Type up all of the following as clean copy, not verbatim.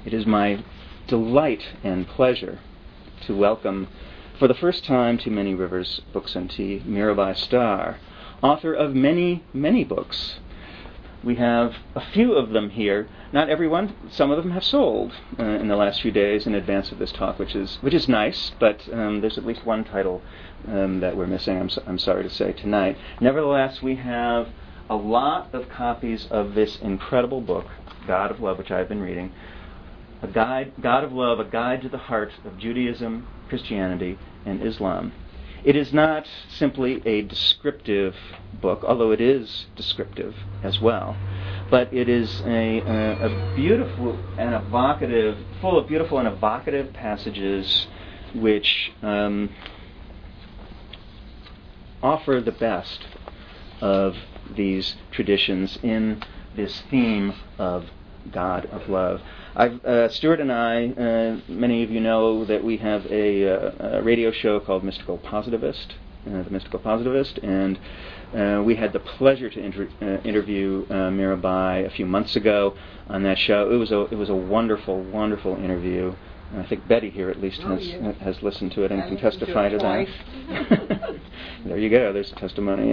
It is my delight and pleasure to welcome for the first time to Many Rivers Books and Tea Mirabai Starr, author of many, many books. We have a few of them here. Not everyone. Some of them have sold in the last few days in advance of this talk, which is nice. But there's at least one title that we're missing. I'm sorry to say tonight. Nevertheless, we have a lot of copies of this incredible book, God of Love, which I've been reading. God of Love, a guide to the heart of Judaism, Christianity, and Islam. It is not simply a descriptive book, although it is descriptive as well, but it is a beautiful and evocative, full of beautiful and evocative passages which offer the best of these traditions in this theme of God of Love. Stuart and I, many of you know that we have a radio show called Mystical Positivist, The Mystical Positivist, and we had the pleasure to interview Mirabai a few months ago on that show. It was a wonderful, wonderful interview. I think Betty here at least has listened to it and can testify to that. There you go. There's a testimony.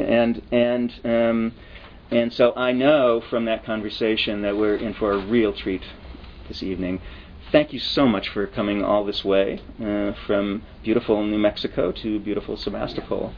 And so I know from that conversation that we're in for a real treat this evening. Thank you so much for coming all this way from beautiful New Mexico to beautiful Sebastopol.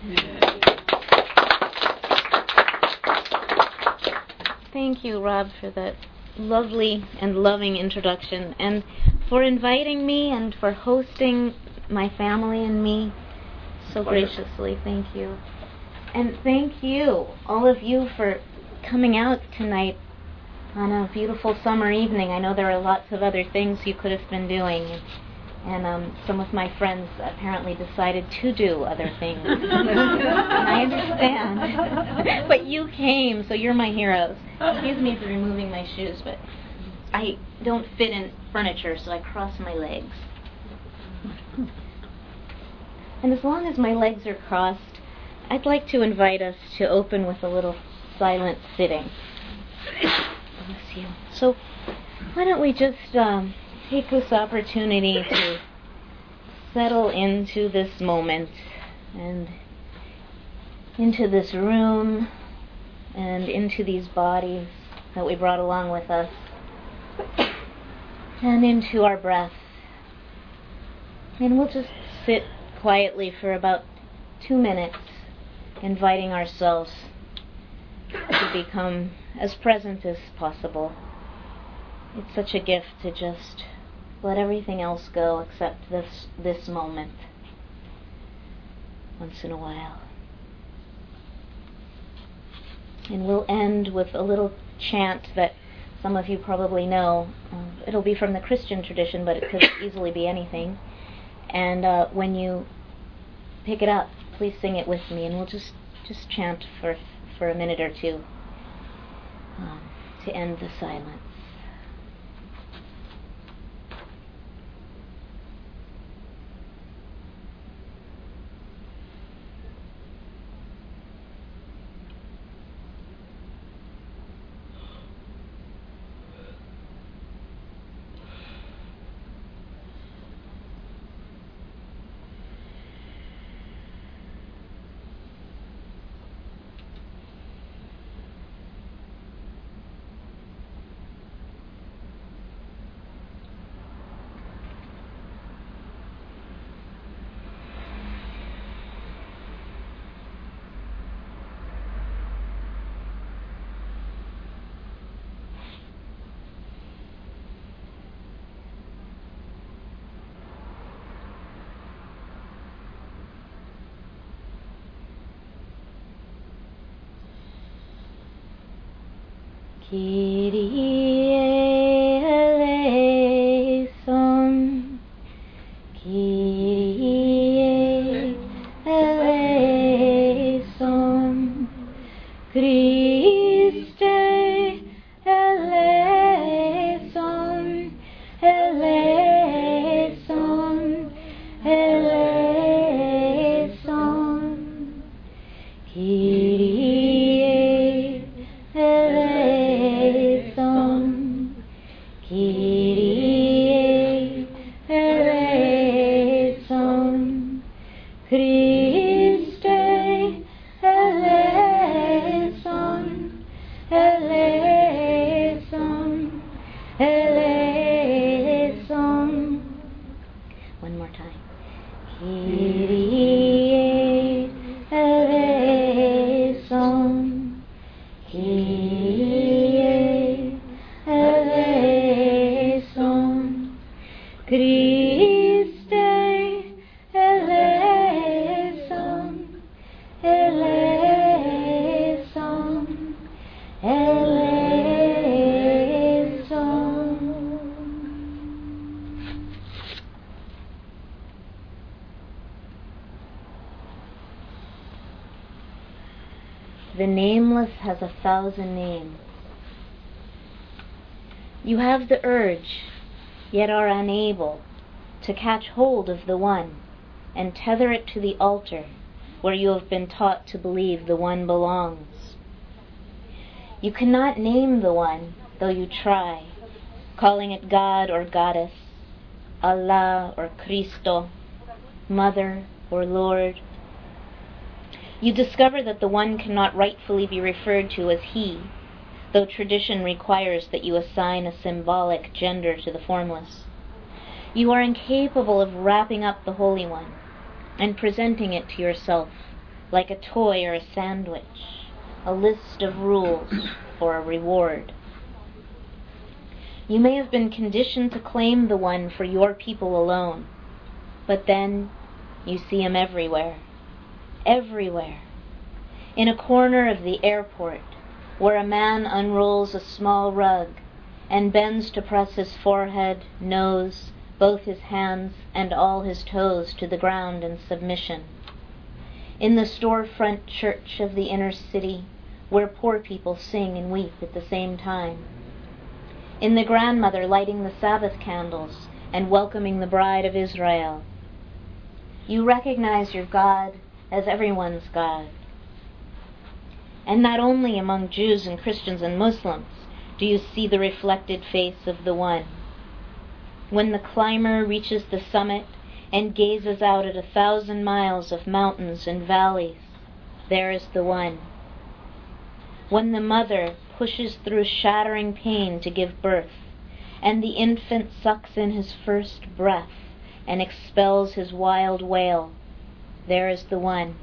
Thank you, Rob, for that lovely and loving introduction, and for inviting me and for hosting my family and me so graciously. Thank you. And thank you, all of you, for coming out tonight on a beautiful summer evening. I know there are lots of other things you could have been doing, and some of my friends apparently decided to do other things. And I understand. But you came, so you're my heroes. Excuse me for removing my shoes, but I don't fit in furniture, so I cross my legs. And as long as my legs are crossed, I'd like to invite us to open with a little silent sitting. Bless you. So why don't we just take this opportunity to settle into this moment and into this room and into these bodies that we brought along with us and into our breath. And we'll just sit quietly for about 2 minutes, inviting ourselves to become as present as possible. It's such a gift to just let everything else go except this moment once in a while. And we'll end with a little chant that some of you probably know. It'll be from the Christian tradition, but it could easily be anything. And when you pick it up, please sing it with me, and we'll just chant for a minute or two to end the silence. Kyrie eleison, Kyrie eleison, Christe eleison, eleison, eleison, Kyrie eleison. formless has 1,000 names. You have the urge, yet are unable to catch hold of the One and tether it to the altar where you have been taught to believe the One belongs. You cannot name the One, though you try, calling it God or Goddess, Allah or Cristo, Mother or Lord. You discover that the One cannot rightfully be referred to as He, though tradition requires that you assign a symbolic gender to the formless. You are incapable of wrapping up the Holy One and presenting it to yourself like a toy or a sandwich, a list of rules or a reward. You may have been conditioned to claim the One for your people alone, but then you see Him everywhere. Everywhere. In a corner of the airport, where a man unrolls a small rug and bends to press his forehead, nose, both his hands and all his toes to the ground in submission. In the storefront church of the inner city, where poor people sing and weep at the same time. In the grandmother lighting the Sabbath candles and welcoming the bride of Israel. You recognize your God as everyone's God. And not only among Jews and Christians and Muslims do you see the reflected face of the One. When the climber reaches the summit and gazes out at 1,000 miles of mountains and valleys, there is the One. When the mother pushes through shattering pain to give birth, and the infant sucks in his first breath and expels his wild wail, there is the One.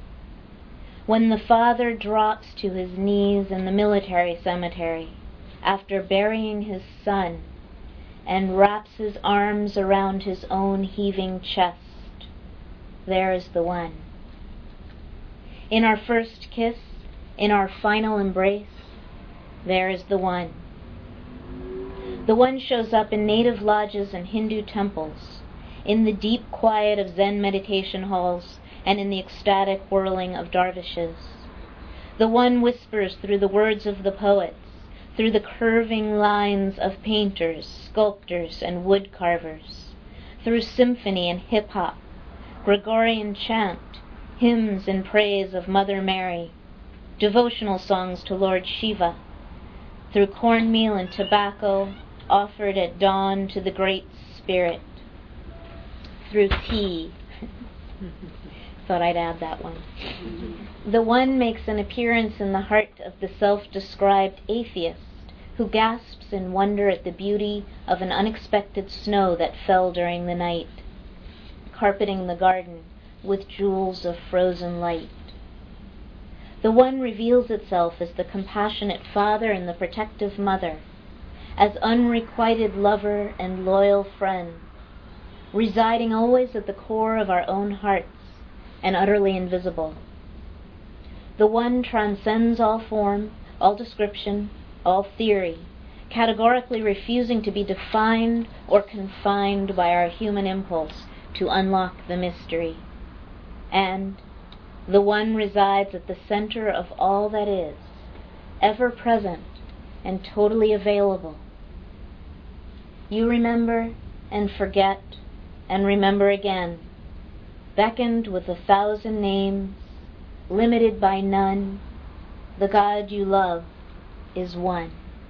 When the father drops to his knees in the military cemetery after burying his son and wraps his arms around his own heaving chest, there is the One. In our first kiss, in our final embrace, there is the One. The One shows up in native lodges and Hindu temples, in the deep quiet of Zen meditation halls, and in the ecstatic whirling of dervishes. The One whispers through the words of the poets, through the curving lines of painters, sculptors, and wood carvers, through symphony and hip-hop, Gregorian chant, hymns in praise of Mother Mary, devotional songs to Lord Shiva, through cornmeal and tobacco offered at dawn to the Great Spirit, through tea. Thought I'd add that one. The One makes an appearance in the heart of the self-described atheist who gasps in wonder at the beauty of an unexpected snow that fell during the night, carpeting the garden with jewels of frozen light. The One reveals itself as the compassionate father and the protective mother, as unrequited lover and loyal friend, residing always at the core of our own hearts and utterly invisible. The One transcends all form, all description, all theory, categorically refusing to be defined or confined by our human impulse to unlock the mystery. And the One resides at the center of all that is, ever present and totally available. You remember and forget and remember again, beckoned with 1,000 names, limited by none. The God you love is one.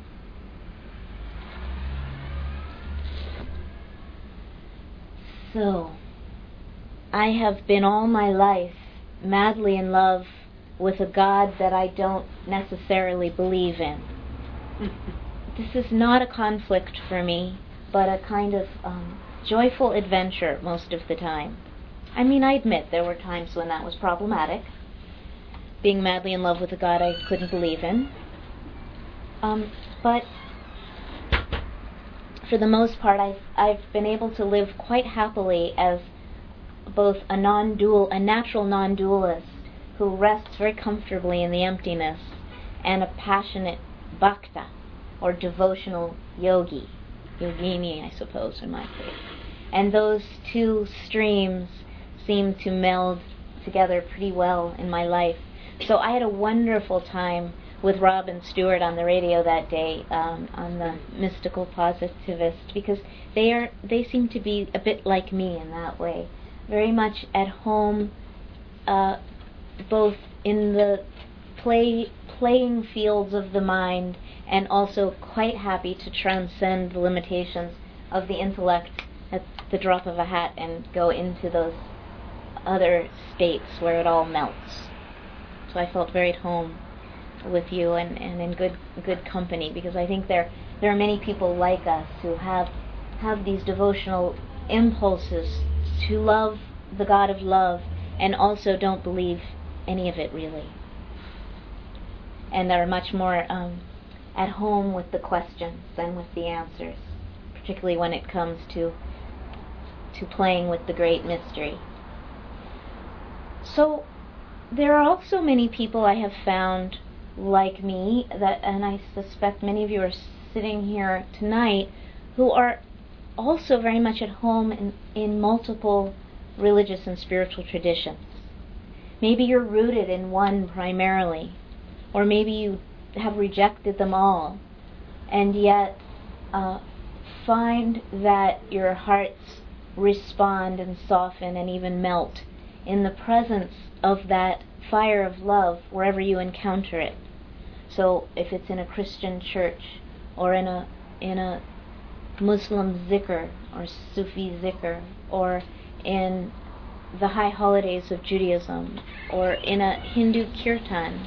So, I have been all my life madly in love with a God that I don't necessarily believe in. This is not a conflict for me, but a kind of joyful adventure most of the time. I mean, I admit there were times when that was problematic, being madly in love with a God I couldn't believe in. But for the most part, I've been able to live quite happily as both a natural non-dualist who rests very comfortably in the emptiness, and a passionate bhakta, or devotional yogini, I suppose, in my case. And those two streams seem to meld together pretty well in my life. So I had a wonderful time with Rob and Stuart on the radio that day on the Mystical Positivist, because they seem to be a bit like me in that way, very much at home, both in the playing fields of the mind, and also quite happy to transcend the limitations of the intellect at the drop of a hat and go into those other states where it all melts. So I felt very at home with you and in good company, because I think there are many people like us who have these devotional impulses to love the God of love and also don't believe any of it really, and are much more at home with the questions than with the answers, particularly when it comes to playing with the great mystery. So there are also many people I have found like me, and I suspect many of you are sitting here tonight, who are also very much at home in multiple religious and spiritual traditions. Maybe you're rooted in one primarily, or maybe you have rejected them all, and yet find that your hearts respond and soften and even melt in the presence of that fire of love wherever you encounter it. So if it's in a Christian church, or in a Muslim zikr or Sufi zikr, or in the high holidays of Judaism, or in a Hindu kirtan.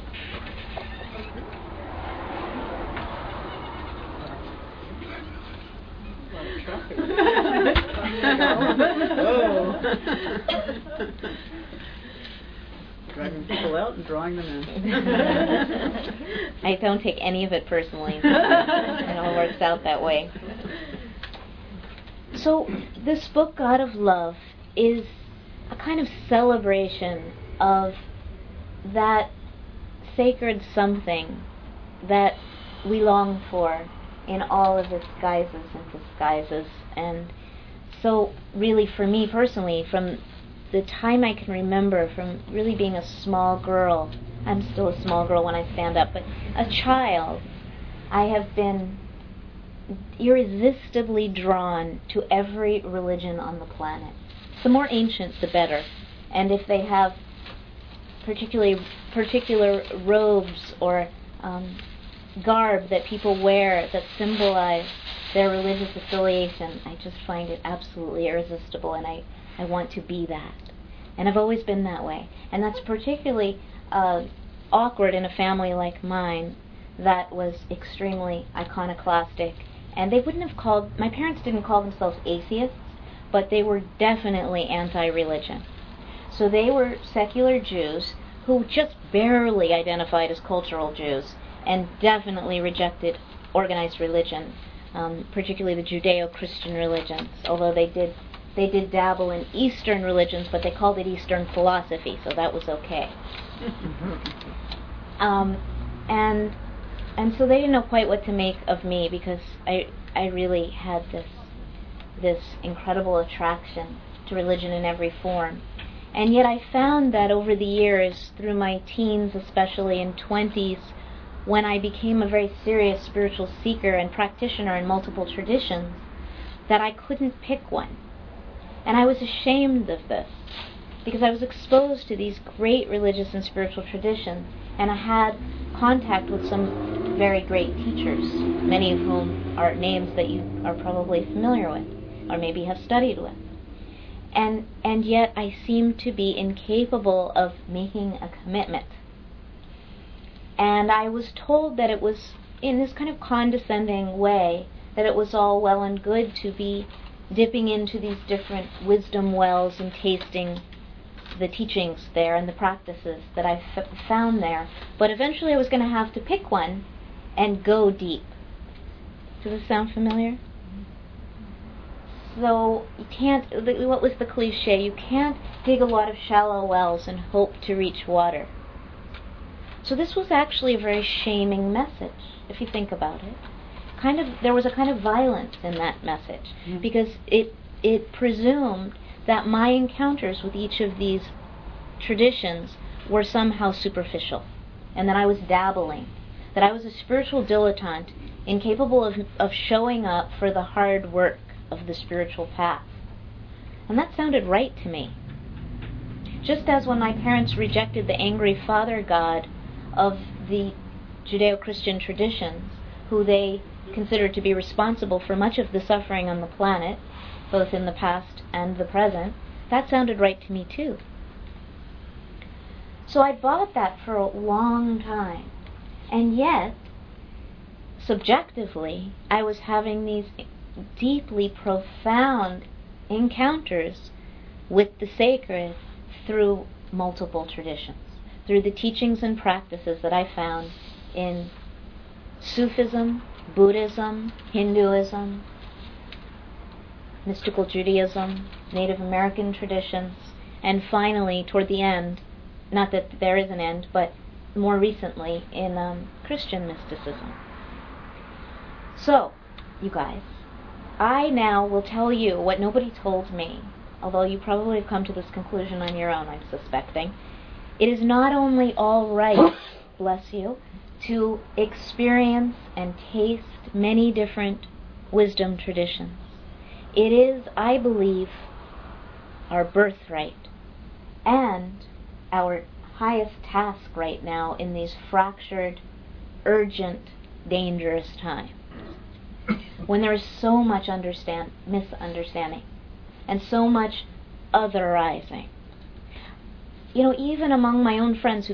Driving people out and drawing them in. I don't take any of it personally. It all works out that way. So this book, God of Love, is a kind of celebration of that sacred something that we long for in all of its guises and disguises. And so really for me personally, from the time I can remember, from really being a small girl, I'm still a small girl when I stand up, but a child, I have been irresistibly drawn to every religion on the planet. The more ancient, the better. And if they have particular robes or garb that people wear that symbolize their religious affiliation, I just find it absolutely irresistible, and I want to be that. And I've always been that way. And that's particularly awkward in a family like mine that was extremely iconoclastic. And they wouldn't have called, my parents didn't call themselves atheists, but they were definitely anti-religion. So they were secular Jews who just barely identified as cultural Jews and definitely rejected organized religion, particularly the Judeo-Christian religions, although they did dabble in Eastern religions, but they called it Eastern philosophy, so that was okay. And so they didn't know quite what to make of me, because I really had this incredible attraction to religion in every form. And yet I found that over the years, through my teens especially and 20s, when I became a very serious spiritual seeker and practitioner in multiple traditions, that I couldn't pick one. And I was ashamed of this, because I was exposed to these great religious and spiritual traditions, and I had contact with some very great teachers, many of whom are names that you are probably familiar with, or maybe have studied with. And yet I seemed to be incapable of making a commitment. And I was told that it was, in this kind of condescending way, that it was all well and good to be dipping into these different wisdom wells and tasting the teachings there and the practices that I found there. But eventually I was going to have to pick one and go deep. Does this sound familiar? So you can't, what was the cliche? You can't dig a lot of shallow wells and hope to reach water. So this was actually a very shaming message, if you think about it. There was a kind of violence in that message, because it presumed that my encounters with each of these traditions were somehow superficial, and that I was dabbling, that I was a spiritual dilettante, incapable of showing up for the hard work of the spiritual path. And that sounded right to me. Just as when my parents rejected the angry father god of the Judeo-Christian traditions, who they considered to be responsible for much of the suffering on the planet, both in the past and the present, that sounded right to me too. So I bought that for a long time. And yet, subjectively, I was having these deeply profound encounters with the sacred through multiple traditions, through the teachings and practices that I found in Sufism, Buddhism, Hinduism, mystical Judaism, Native American traditions, and finally, toward the end, not that there is an end, but more recently in Christian mysticism. So, you guys, I now will tell you what nobody told me, although you probably have come to this conclusion on your own, I'm suspecting. It is not only all right, bless you, to experience and taste many different wisdom traditions. It is, I believe, our birthright and our highest task right now in these fractured, urgent, dangerous times, when there is so much misunderstanding and so much otherizing. You know, even among my own friends who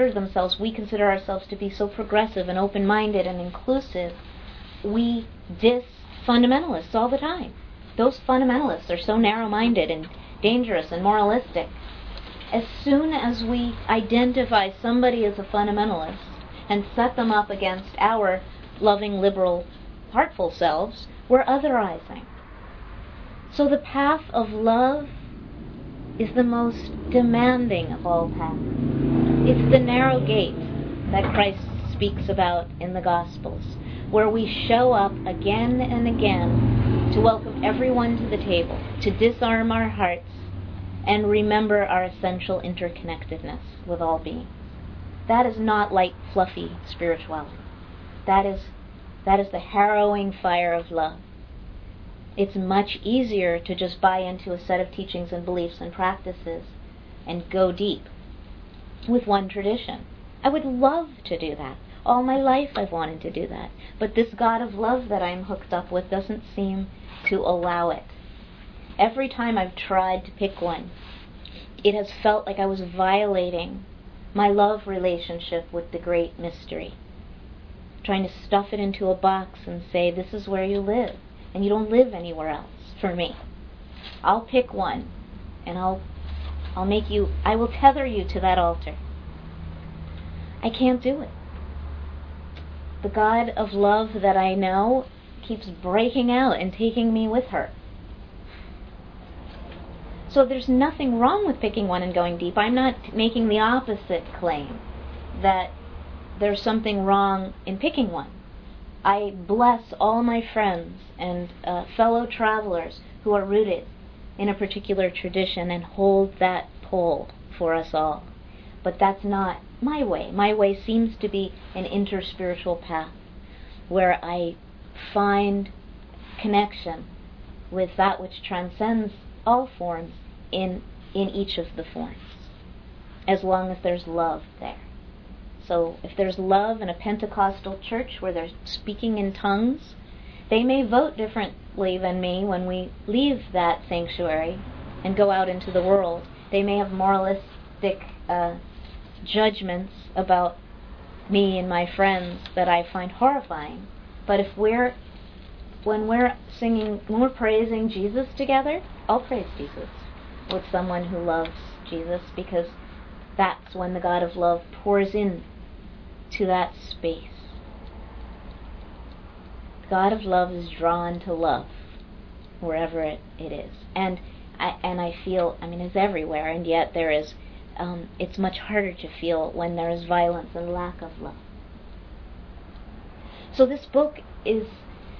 we consider ourselves to be so progressive and open-minded and inclusive, we diss fundamentalists all the time. Those fundamentalists are so narrow-minded and dangerous and moralistic. As soon as we identify somebody as a fundamentalist and set them up against our loving, liberal, heartful selves, we're otherizing. So the path of love is the most demanding of all paths. It's the narrow gate that Christ speaks about in the Gospels, where we show up again and again to welcome everyone to the table, to disarm our hearts, and remember our essential interconnectedness with all beings. That is not light, fluffy spirituality. That is the harrowing fire of love. It's much easier to just buy into a set of teachings and beliefs and practices and go deep with one tradition. I would love to do that. All my life I've wanted to do that. But this God of love that I'm hooked up with doesn't seem to allow it. Every time I've tried to pick one, it has felt like I was violating my love relationship with the great mystery. Trying to stuff it into a box and say, this is where you live, and you don't live anywhere else for me. I'll pick one, and I will tether you to that altar. I can't do it. The God of love that I know keeps breaking out and taking me with her. So there's nothing wrong with picking one and going deep. I'm not making the opposite claim, that there's something wrong in picking one. I bless all my friends and fellow travelers who are rooted in a particular tradition and hold that pole for us all. But that's not my way. My way seems to be an interspiritual path where I find connection with that which transcends all forms in each of the forms, as long as there's love there. So if there's love in a Pentecostal church where they're speaking in tongues, they may vote differently than me when we leave that sanctuary and go out into the world. They may have moralistic judgments about me and my friends that I find horrifying. But when we're praising Jesus together, I'll praise Jesus with someone who loves Jesus, because that's when the God of love pours in to that space. The God of love is drawn to love wherever it is. And I feel, it's everywhere, and yet there is, it's much harder to feel when there is violence and lack of love. So this book is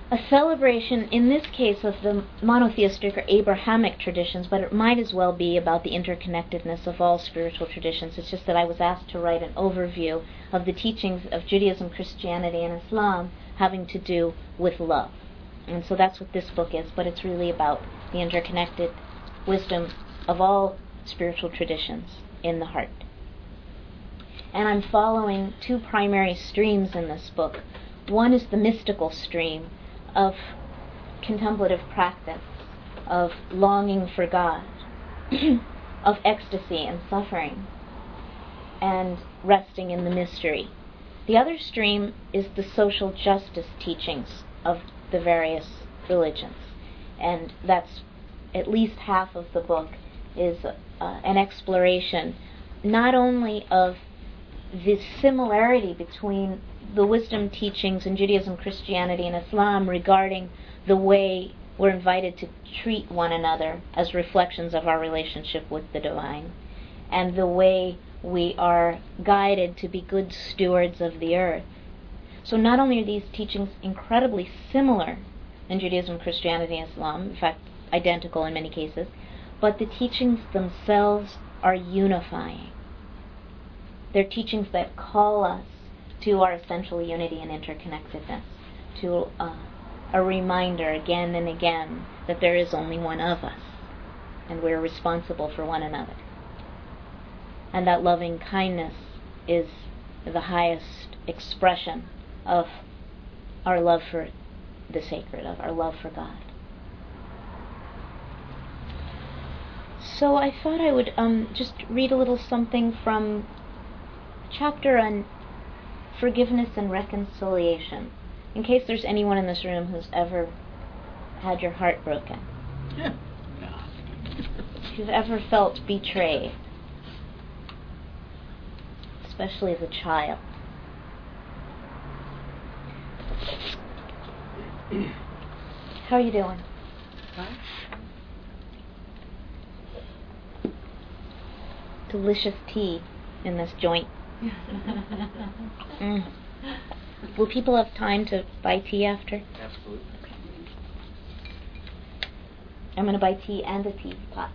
a celebration, in this case, of the monotheistic or Abrahamic traditions, but it might as well be about the interconnectedness of all spiritual traditions. It's just that I was asked to write an overview of the teachings of Judaism, Christianity, and Islam having to do with love. And so that's what this book is, but it's really about the interconnected wisdom of all spiritual traditions in the heart. And I'm following two primary streams in this book. One is the mystical stream of contemplative practice, of longing for God, of ecstasy and suffering, and resting in the mystery. The other stream is the social justice teachings of the various religions, and that's at least half of the book is an exploration not only of the similarity between the wisdom teachings in Judaism, Christianity, and Islam regarding the way we're invited to treat one another as reflections of our relationship with the divine, and the way we are guided to be good stewards of the earth. So not only are these teachings incredibly similar in Judaism, Christianity, and Islam, in fact identical in many cases, but the teachings themselves are unifying. They're teachings that call us to our essential unity and interconnectedness, to a reminder again and again that there is only one of us, and we're responsible for one another. And that loving kindness is the highest expression of our love for the sacred, of our love for God. So I thought I would just read a little something from a chapter on forgiveness and reconciliation, in case there's anyone in this room who's ever had your heart broken. If you've ever felt betrayed, especially as a child. How are you doing? Delicious tea in this joint. Will people have time to buy tea after? Absolutely. I'm going to buy tea and a teapot.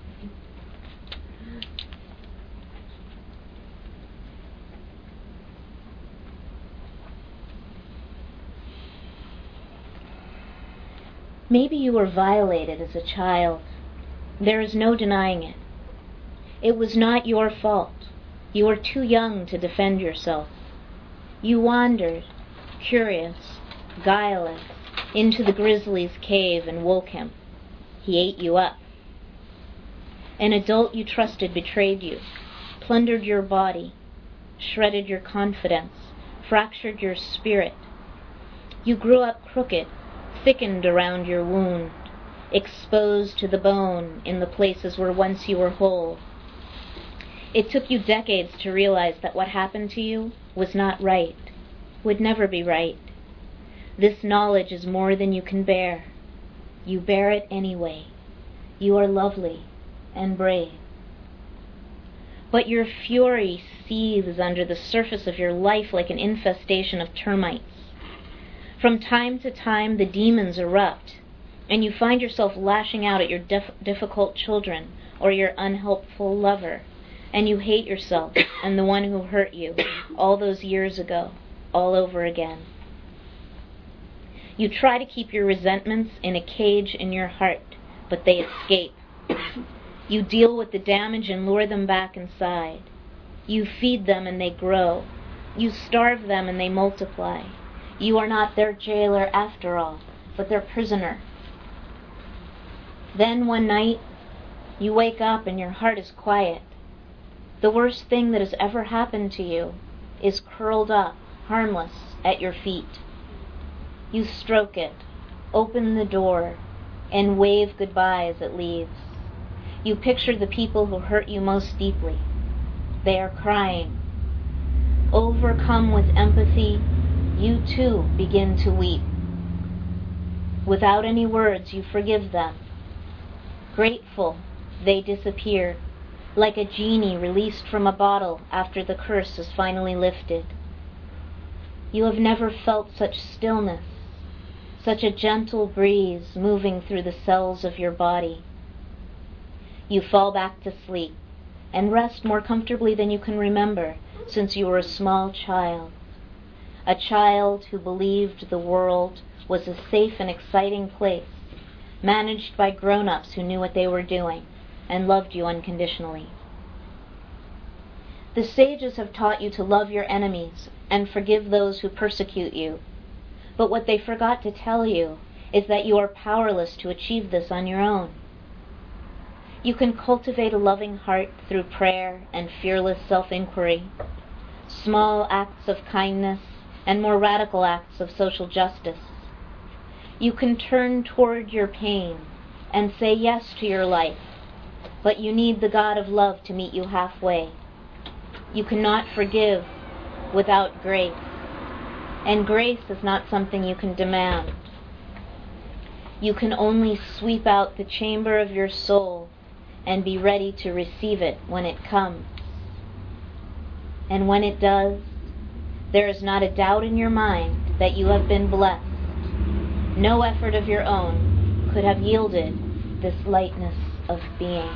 Maybe you were violated as a child. There is no denying it. It was not your fault. You were too young to defend yourself. You wandered, curious, guileless, into the grizzly's cave and woke him. He ate you up. An adult you trusted betrayed you, plundered your body, shredded your confidence, fractured your spirit. You grew up crooked, thickened around your wound, exposed to the bone in the places where once you were whole. It took you decades to realize that what happened to you was not right, would never be right. This knowledge is more than you can bear. You bear it anyway. You are lovely and brave. But your fury seethes under the surface of your life like an infestation of termites. From time to time, the demons erupt, and you find yourself lashing out at your difficult children or your unhelpful lover, and you hate yourself and the one who hurt you all those years ago, all over again. You try to keep your resentments in a cage in your heart, but they escape. You deal with the damage and lure them back inside. You feed them and they grow. You starve them and they multiply. You are not their jailer after all, but their prisoner. Then one night, you wake up and your heart is quiet. The worst thing that has ever happened to you is curled up, harmless, at your feet. You stroke it, open the door, and wave goodbye as it leaves. You picture the people who hurt you most deeply. They are crying. Overcome with empathy, you too begin to weep. Without any words, you forgive them. Grateful, they disappear, like a genie released from a bottle after the curse is finally lifted. You have never felt such stillness, such a gentle breeze moving through the cells of your body. You fall back to sleep and rest more comfortably than you can remember since you were a small child. A child who believed the world was a safe and exciting place, managed by grown-ups who knew what they were doing and loved you unconditionally. The sages have taught you to love your enemies and forgive those who persecute you. But what they forgot to tell you is that you are powerless to achieve this on your own. You can cultivate a loving heart through prayer and fearless self-inquiry, small acts of kindness and more radical acts of social justice. You can turn toward your pain and say yes to your life, but you need the God of love to meet you halfway. You cannot forgive without grace, and grace is not something you can demand. You can only sweep out the chamber of your soul and be ready to receive it when it comes. And when it does, there is not a doubt in your mind that you have been blessed. No effort of your own could have yielded this lightness of being.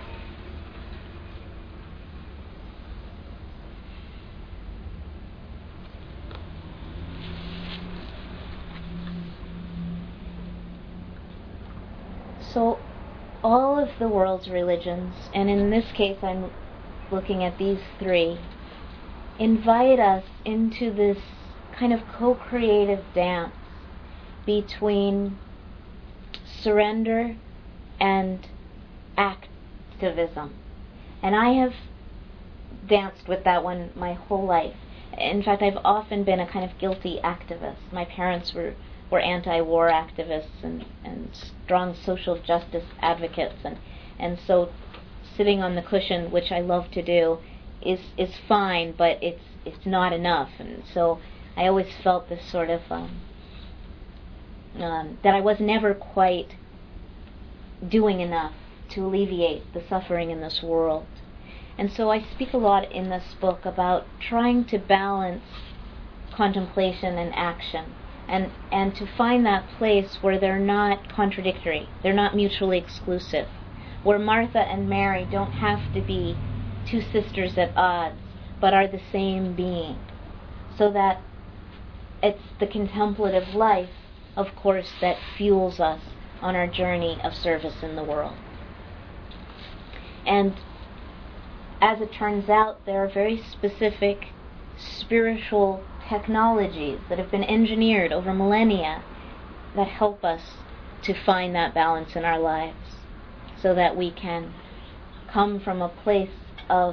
So, all of the world's religions, and in this case I'm looking at these three, invite us into this kind of co-creative dance between surrender and activism. And I have danced with that one my whole life. In fact, I've often been a kind of guilty activist. My parents were anti-war activists and strong social justice advocates, and so sitting on the cushion, which I love to do, is fine, but it's not enough. And so I always felt this sort of that I was never quite doing enough to alleviate the suffering in this world. And so I speak a lot in this book about trying to balance contemplation and action, and to find that place where they're not contradictory, they're not mutually exclusive, where Martha and Mary don't have to be two sisters at odds, but are the same being, so that it's the contemplative life, of course, that fuels us on our journey of service in the world. And as it turns out, there are very specific spiritual technologies that have been engineered over millennia that help us to find that balance in our lives, so that we can come from a place of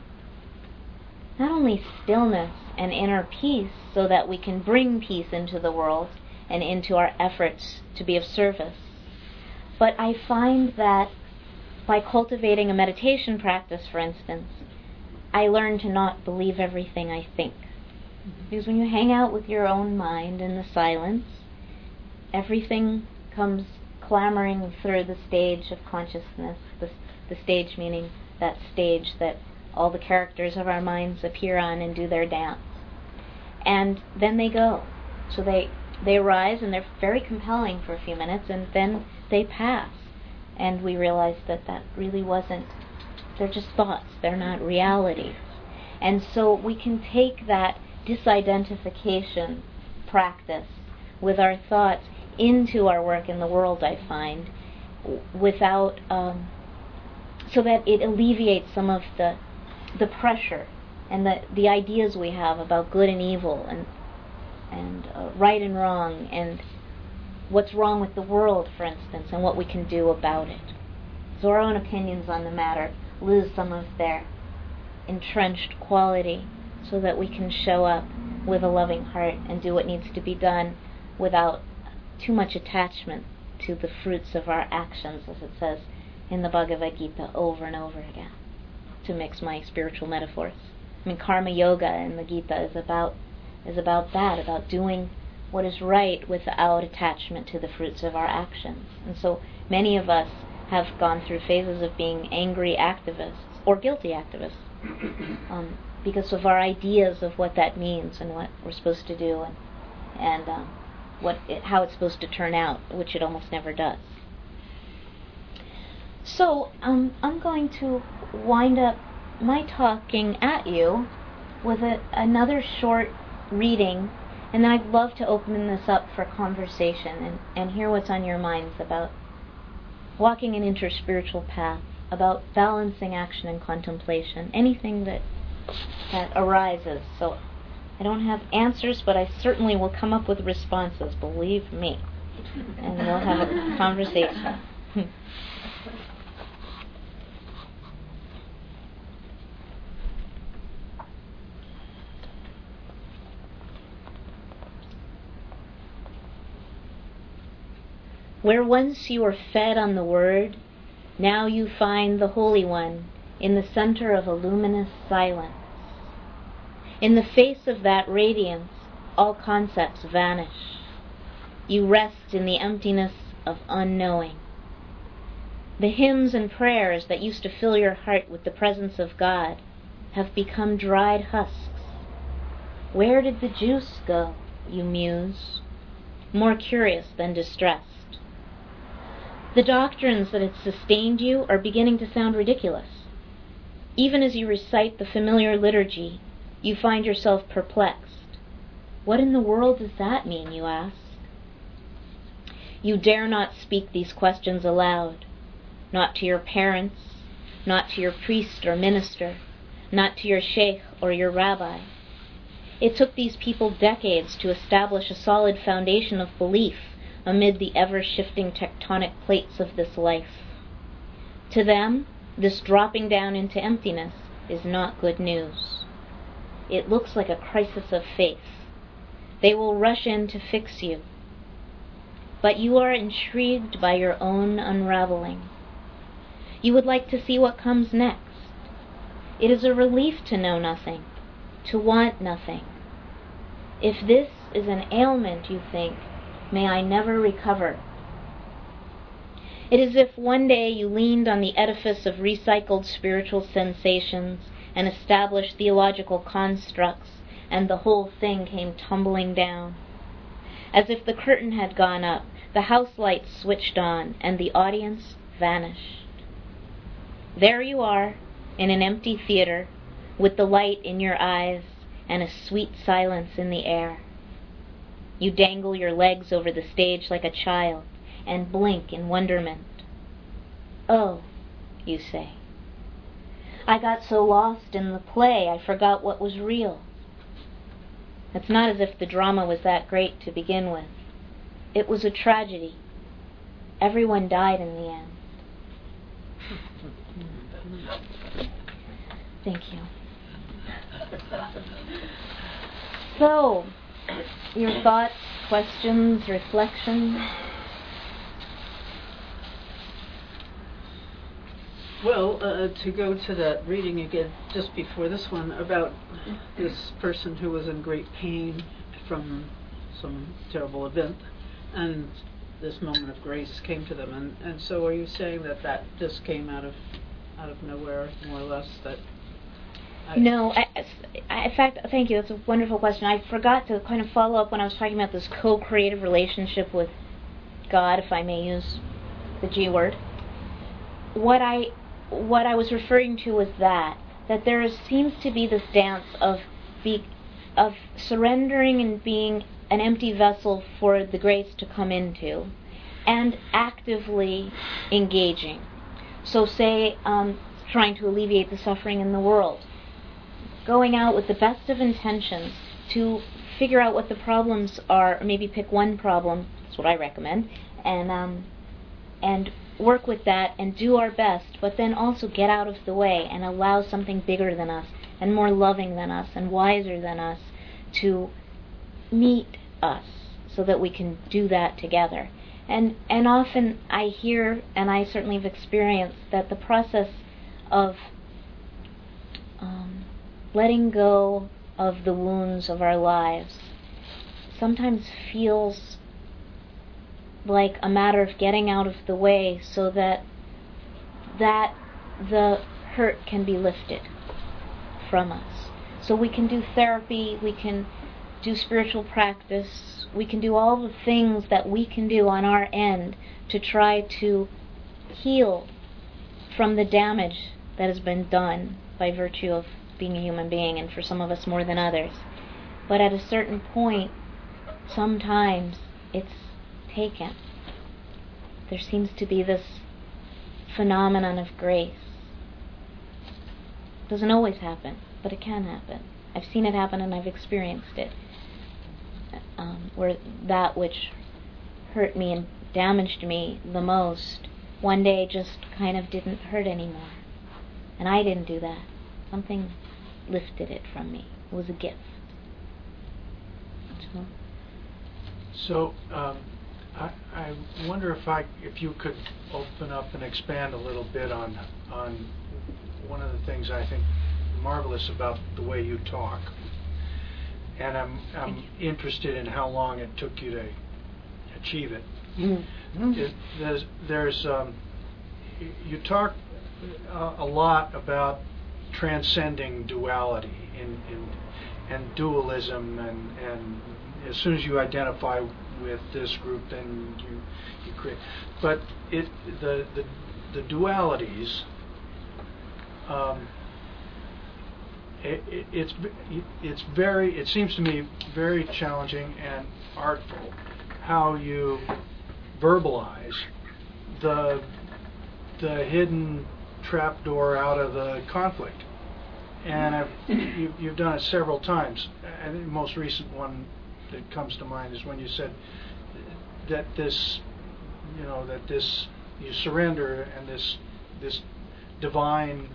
not only stillness and inner peace, so that we can bring peace into the world and into our efforts to be of service. But I find that by cultivating a meditation practice, for instance, I learn to not believe everything I think. Because when you hang out with your own mind in the silence, everything comes clamoring through the stage of consciousness, the stage meaning that stage that all the characters of our minds appear on and do their dance. And then they go. So they arise, and they're very compelling for a few minutes, and then they pass. And we realize that really wasn't, they're just thoughts, they're not reality. And so we can take that disidentification practice with our thoughts into our work in the world, I find, without, so that it alleviates some of the pressure and the ideas we have about good and evil and right and wrong, and what's wrong with the world, for instance, and what we can do about it. So our own opinions on the matter lose some of their entrenched quality, so that we can show up with a loving heart and do what needs to be done without too much attachment to the fruits of our actions, as it says in the Bhagavad Gita over and over again, to mix my spiritual metaphors. I mean, karma yoga in the Gita is about that, about doing what is right without attachment to the fruits of our actions. And so many of us have gone through phases of being angry activists or guilty activists because of our ideas of what that means and what we're supposed to do, and how it's supposed to turn out, which it almost never does. So I'm going to wind up my talking at you with another short reading, and then I'd love to open this up for conversation and hear what's on your minds about walking an interspiritual path, about balancing action and contemplation, anything that arises. So I don't have answers, but I certainly will come up with responses, believe me, and we'll have a conversation. Where once you were fed on the Word, now you find the Holy One in the center of a luminous silence. In the face of that radiance, all concepts vanish. You rest in the emptiness of unknowing. The hymns and prayers that used to fill your heart with the presence of God have become dried husks. Where did the juice go, you muse, more curious than distressed? The doctrines that had sustained you are beginning to sound ridiculous. Even as you recite the familiar liturgy, you find yourself perplexed. What in the world does that mean, you ask? You dare not speak these questions aloud, not to your parents, not to your priest or minister, not to your sheikh or your rabbi. It took these people decades to establish a solid foundation of belief amid the ever-shifting tectonic plates of this life. To them, this dropping down into emptiness is not good news. It looks like a crisis of faith. They will rush in to fix you. But you are intrigued by your own unraveling. You would like to see what comes next. It is a relief to know nothing, to want nothing. If this is an ailment, you think, may I never recover. It is as if one day you leaned on the edifice of recycled spiritual sensations and established theological constructs, and the whole thing came tumbling down. As if the curtain had gone up, the house lights switched on, and the audience vanished. There you are, in an empty theater, with the light in your eyes and a sweet silence in the air. You dangle your legs over the stage like a child and blink in wonderment. Oh, you say, I got so lost in the play I forgot what was real. It's not as if the drama was that great to begin with. It was a tragedy. Everyone died in the end. Thank you. So, your thoughts, questions, reflections? Well, to go to that reading again just before this one about this person who was in great pain from some terrible event, and this moment of grace came to them, and so are you saying that just came out of nowhere, more or less? No, in fact, thank you. That's a wonderful question. I forgot to kind of follow up when I was talking about this co-creative relationship with God, if I may use the G word. What I was referring to was that there seems to be this dance of surrendering and being an empty vessel for the grace to come into, and actively engaging. So say trying to alleviate the suffering in the world, going out with the best of intentions to figure out what the problems are, or maybe pick one problem, that's what I recommend, and work with that and do our best, but then also get out of the way and allow something bigger than us and more loving than us and wiser than us to meet us so that we can do that together. And often I hear, and I certainly have experienced, that the process of letting go of the wounds of our lives sometimes feels like a matter of getting out of the way so that the hurt can be lifted from us. So we can do therapy, we can do spiritual practice. We can do all the things that we can do on our end to try to heal from the damage that has been done by virtue of being a human being, and for some of us more than others. But at a certain point, sometimes it's taken. There seems to be this phenomenon of grace. It doesn't always happen, but it can happen. I've seen it happen and I've experienced it. Where that which hurt me and damaged me the most, one day just kind of didn't hurt anymore. And I didn't do that. Something lifted it from me. It was a gift. So I wonder if you could open up and expand a little bit on one of the things I think marvelous about the way you talk. And I'm interested in how long it took you to achieve it. Mm-hmm. You talk a lot about transcending duality and dualism, and as soon as you identify with this group, then you create. But the dualities. It seems to me very challenging and artful how you verbalize the hidden trapdoor out of the conflict, and you've done it several times. I think the most recent one that comes to mind is when you said that you surrender, and this divine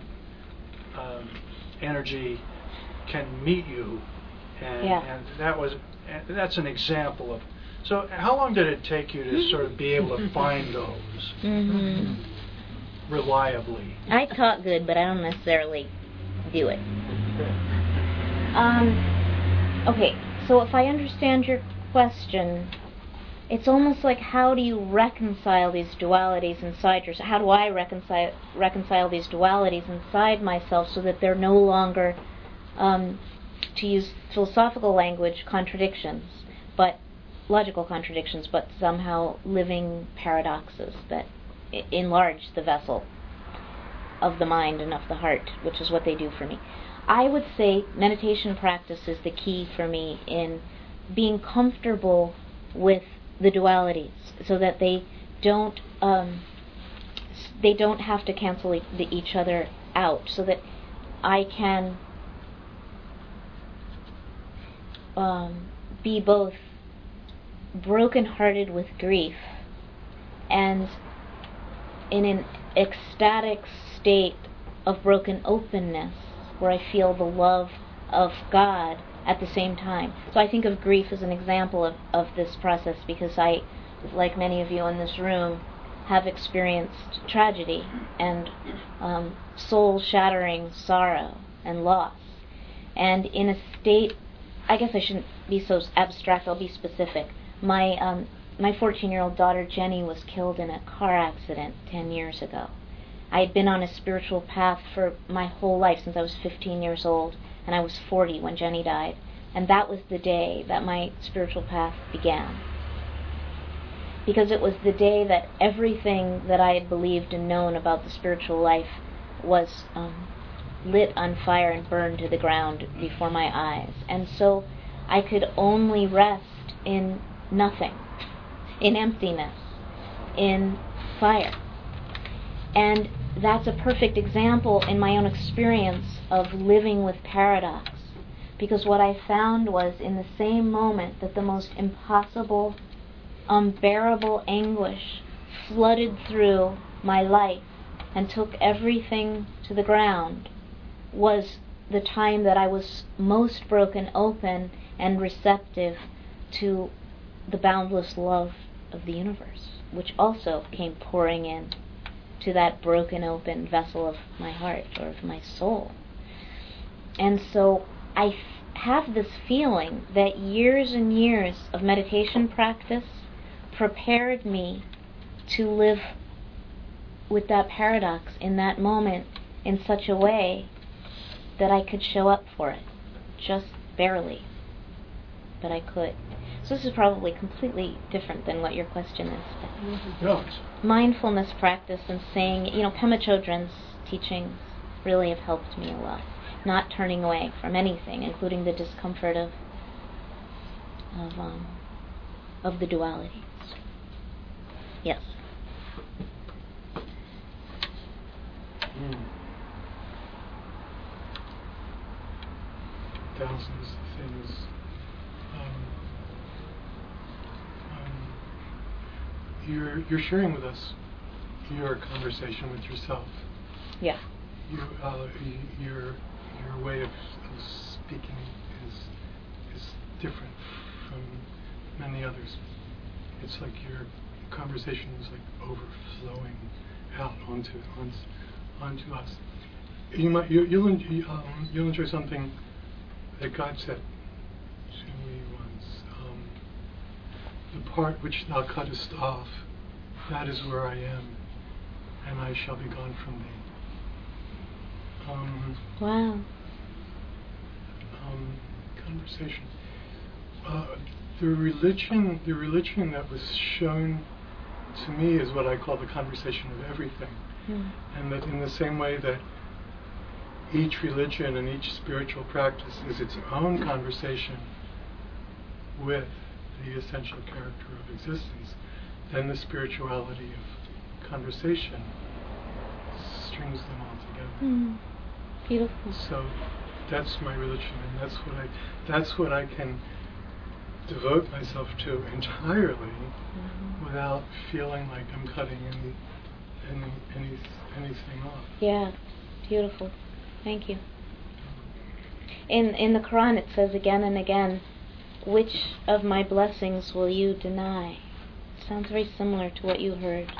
energy can meet you, and that's an example of. So how long did it take you to sort of be able to find those reliably? I talk good, but I don't necessarily do it. Okay, so if I understand your question, it's almost like, how do you reconcile these dualities inside yourself? How do I reconcile these dualities inside myself so that they're no longer, to use philosophical language, contradictions, but logical contradictions, but somehow living paradoxes that enlarge the vessel of the mind and of the heart, which is what they do for me. I would say meditation practice is the key for me in being comfortable with the dualities, so that they don't have to cancel each other out, so that I can be both broken-hearted with grief and in an ecstatic state of broken openness, where I feel the love of God at the same time. So I think of grief as an example of this process, because I, like many of you in this room, have experienced tragedy and soul-shattering sorrow and loss. And in a state, I guess I shouldn't be so abstract, I'll be specific. My 14-year-old daughter Jenny was killed in a car accident 10 years ago. I had been on a spiritual path for my whole life, since I was 15 years old, and I was 40 when Jenny died. And that was the day that my spiritual path began. Because it was the day that everything that I had believed and known about the spiritual life was lit on fire and burned to the ground before my eyes. And so I could only rest in nothing, in emptiness, in fire. And that's a perfect example in my own experience of living with paradox. Because what I found was, in the same moment that the most impossible, unbearable anguish flooded through my life and took everything to the ground, was the time that I was most broken open and receptive to the boundless love of the universe, which also came pouring in to that broken open vessel of my heart, or of my soul. And so I have this feeling that years and years of meditation practice prepared me to live with that paradox in that moment in such a way that I could show up for it, just barely. but I could. So this is probably completely different than what your question is. No, Mindfulness practice and saying, Pema Chodron's teachings really have helped me a lot. Not turning away from anything, including the discomfort of the duality. Yes. Thousands of things. You're sharing with us your conversation with yourself. Yeah. Your way of speaking is different from many others. It's like your conversation is like overflowing out onto us. You'll enjoy something that God said to me once. The part which thou cuttest off, that is where I am, and I shall be gone from thee. Wow. Conversation. The religion that was shown to me is what I call the conversation of everything. And that in the same way that each religion and each spiritual practice is its own conversation with the essential character of existence, then the spirituality of conversation strings them all together. Beautiful. So that's my religion, and that's what I can devote myself to entirely without feeling like I'm cutting anything off. Yeah, beautiful. Thank you. In the Quran it says again and again, which of my blessings will you deny? It sounds very similar to what you heard.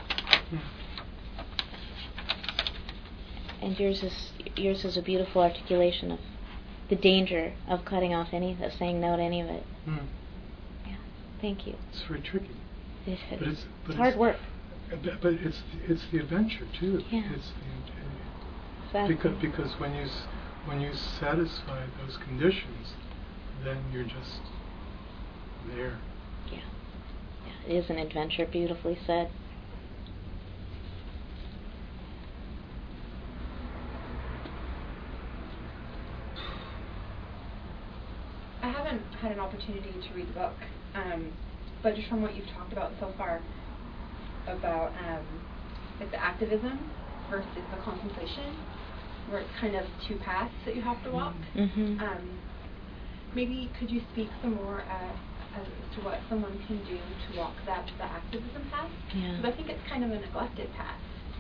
And yours is a beautiful articulation of the danger of cutting off saying no to any of it. Yeah, thank you. It's very tricky. It is. But it's hard work. But it's the adventure too. Yeah. Exactly. Because when you satisfy those conditions, then you're just there. Yeah. It is an adventure, beautifully said. I haven't had an opportunity to read the book, but just from what you've talked about so far, about like the activism versus the contemplation, where it's kind of two paths that you have to walk. Maybe could you speak some more as to what someone can do to walk the activism path? Yeah. Because I think it's kind of a neglected path.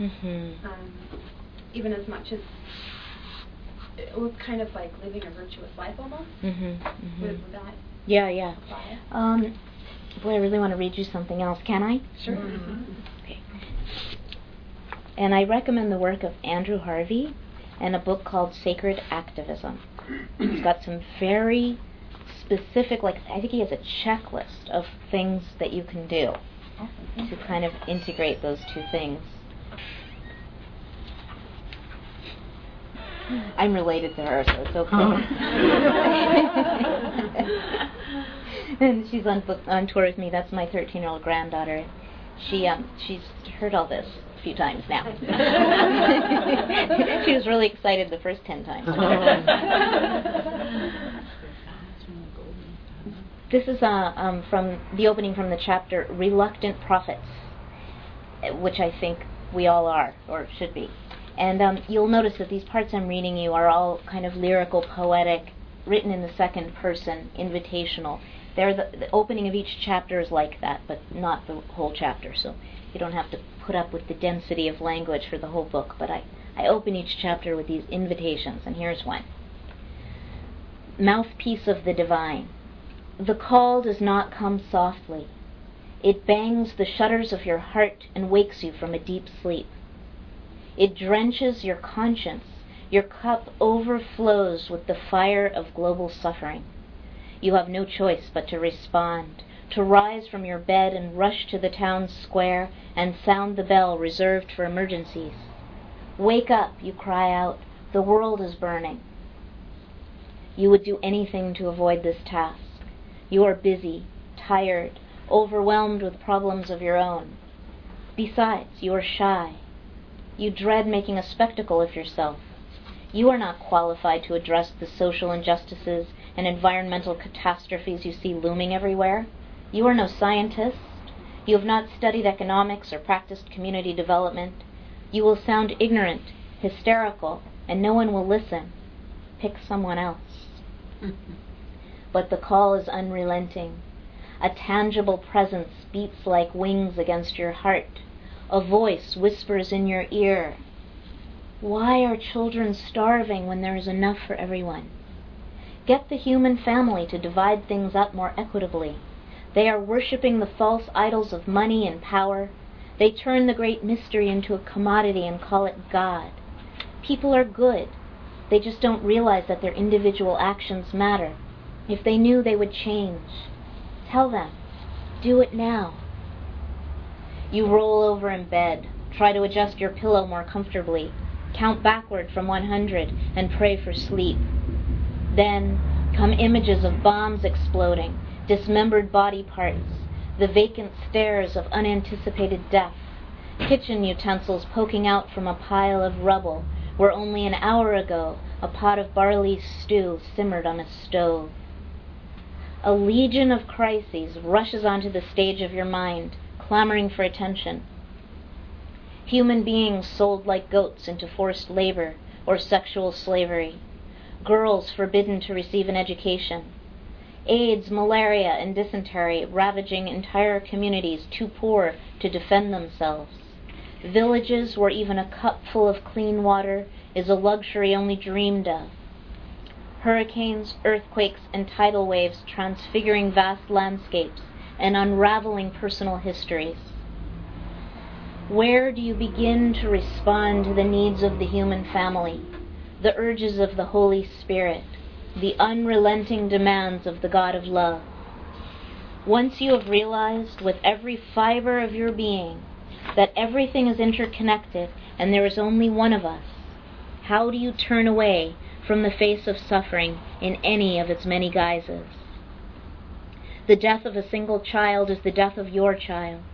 Even as much as it was kind of like living a virtuous life almost. With that. Yeah. Apply? Boy, I really want to read you something else. Can I? Sure. Okay. And I recommend the work of Andrew Harvey and a book called Sacred Activism. He's got some very specific, I think he has a checklist of things that you can do to kind of integrate those two things. I'm related to her, so it's okay. And she's on tour with me. That's my 13-year-old granddaughter. She's heard all this a few times now. She was really excited the first 10 times. This is from the opening from the chapter Reluctant Prophets, which I think we all are, or should be. And you'll notice that these parts I'm reading you are all kind of lyrical, poetic, written in the second person, invitational. The opening of each chapter is like that, but not the whole chapter, so you don't have to put up with the density of language for the whole book. But I open each chapter with these invitations, and here's one. Mouthpiece of the Divine. The call does not come softly. It bangs the shutters of your heart and wakes you from a deep sleep. It drenches your conscience. Your cup overflows with the fire of global suffering. You have no choice but to respond, to rise from your bed and rush to the town square and sound the bell reserved for emergencies. Wake up, you cry out. The world is burning. You would do anything to avoid this task. You are busy, tired, overwhelmed with problems of your own. Besides, you are shy. You dread making a spectacle of yourself. You are not qualified to address the social injustices and environmental catastrophes you see looming everywhere. You are no scientist. You have not studied economics or practiced community development. You will sound ignorant, hysterical, and no one will listen. Pick someone else. But the call is unrelenting. A tangible presence beats like wings against your heart. A voice whispers in your ear. Why are children starving when there is enough for everyone? Get the human family to divide things up more equitably. They are worshipping the false idols of money and power. They turn the great mystery into a commodity and call it God. People are good. They just don't realize that their individual actions matter. If they knew, they would change. Tell them. Do it now. You roll over in bed. Try to adjust your pillow more comfortably. Count backward from 100 and pray for sleep. Then come images of bombs exploding, dismembered body parts, the vacant stares of unanticipated death, kitchen utensils poking out from a pile of rubble where only an hour ago a pot of barley stew simmered on a stove. A legion of crises rushes onto the stage of your mind, clamoring for attention. Human beings sold like goats into forced labor or sexual slavery. Girls forbidden to receive an education. AIDS, malaria, and dysentery ravaging entire communities too poor to defend themselves. Villages where even a cup full of clean water is a luxury only dreamed of. Hurricanes, earthquakes, and tidal waves transfiguring vast landscapes and unraveling personal histories. Where do you begin to respond to the needs of the human family, the urges of the Holy Spirit, the unrelenting demands of the God of love? Once you have realized with every fiber of your being that everything is interconnected and there is only one of us, how do you turn away from the face of suffering in any of its many guises? The death of a single child is the death of your child.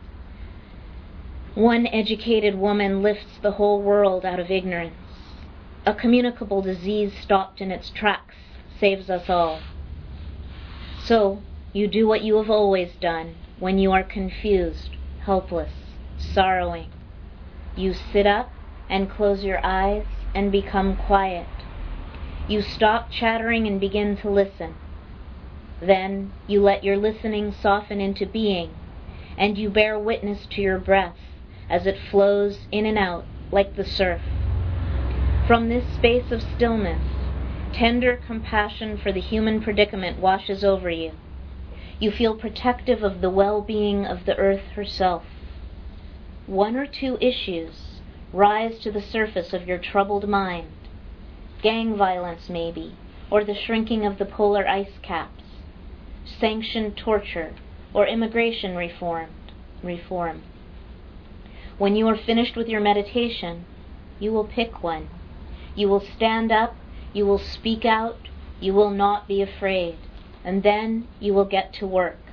One educated woman lifts the whole world out of ignorance. A communicable disease stopped in its tracks saves us all. So, you do what you have always done when you are confused, helpless, sorrowing. You sit up and close your eyes and become quiet. You stop chattering and begin to listen. Then you let your listening soften into being, and you bear witness to your breath as it flows in and out like the surf. From this space of stillness, tender compassion for the human predicament washes over you. You feel protective of the well-being of the earth herself. One or two issues rise to the surface of your troubled mind. Gang violence, maybe, or the shrinking of the polar ice caps, sanctioned torture, or immigration reform. When you are finished with your meditation, you will pick one. You will stand up, you will speak out, you will not be afraid, and then you will get to work.